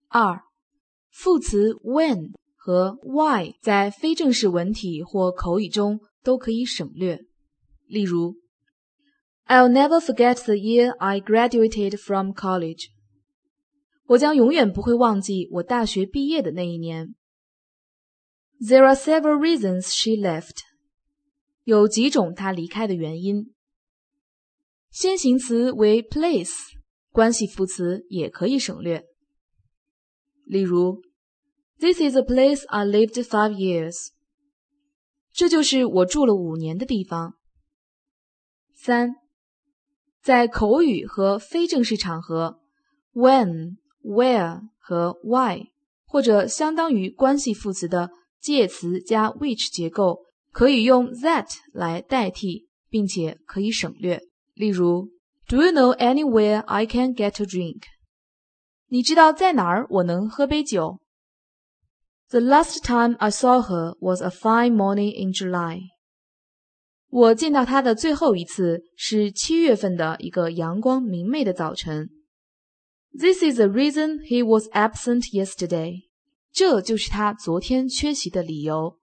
2. 副词 when 和 why 在非正式文体或口语中都可以省略。例如 I'll never forget the year I graduated from college. 我将永远不会忘记我大学毕业的那一年。There are several reasons she left. 有几种她离开的原因。先行词为 place， 关系副词也可以省略。例如 This is a place I lived 5 years. 这就是我住了5年的地方。3. 在口语和非正式场合 when, where 和 why 或者相当于关系副词的介词加 which 结构可以用 that 来代替，并且可以省略。例如 Do you know anywhere I can get a drink? 你知道在哪儿我能喝杯酒？ The last time I saw her was a fine morning in July. 我见到她的最后一次是7月份的一个阳光明媚的早晨。This is the reason he was absent yesterday. 这就是他昨天缺席的理由。